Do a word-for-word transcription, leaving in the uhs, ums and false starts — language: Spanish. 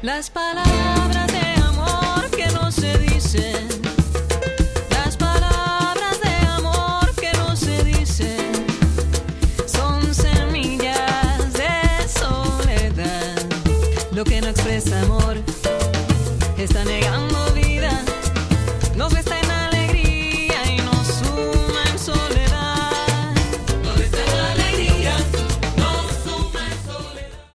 Las palabras de amor que no se dicen, las palabras de amor que no se dicen, son semillas de soledad, lo que no expresamos.